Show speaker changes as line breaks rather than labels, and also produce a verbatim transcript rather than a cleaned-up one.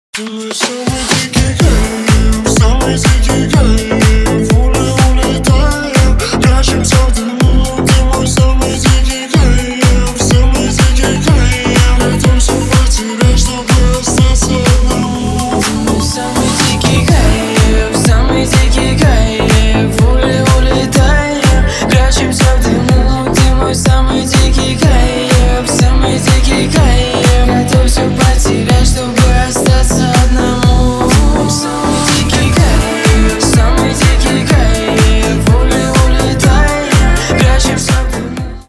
Ты мой самый дикий кайф, самый дикий кайф. Уле, улетаем, прячемся в дыму. Ты мой самый дикий кайф, самый дикий кайф. Найдем все потерять, чтобы остаться одному.
Ты мой самый дикий кайф, самый дикий кайф.